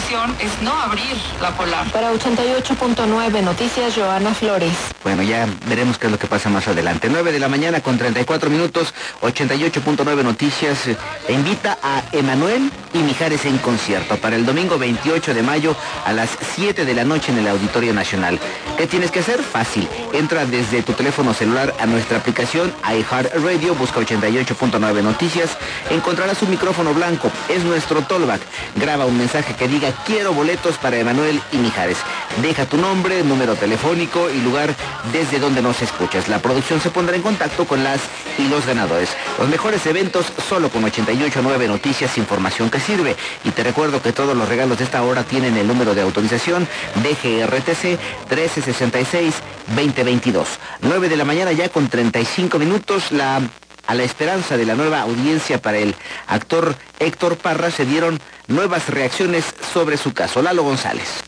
decisión es no abrir la Polar. Para 88.9 Noticias, Joana Flores. Bueno, ya veremos qué es lo que pasa más adelante. 9 de la mañana con 34 minutos, 88.9 Noticias invita a Emanuel y Mijares en concierto para el domingo 28 de mayo a las 7 de la noche en el Auditorio Nacional. ¿Qué tienes que hacer? Fácil. Entra desde tu teléfono celular a nuestra aplicación iHeartRadio, busca 88.9 Noticias, encontrarás un micrófono blanco, es nuestro tollback. Graba un mensaje que diga quiero boletos para Emanuel y Mijares. Deja tu nombre, número telefónico y lugar desde donde nos escuchas. La producción se pondrá en contacto con las y los ganadores. Los mejores eventos solo con 88.9 Noticias, información que sirve. Y te recuerdo que todos los regalos de esta hora tienen el número de autorización DGRTC 1366-2022. 9 de la mañana ya con 35 minutos. A la esperanza de la nueva audiencia para el actor Héctor Parra se dieron nuevas reacciones sobre su caso. Lalo González.